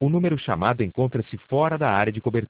O número chamado encontra-se fora da área de cobertura.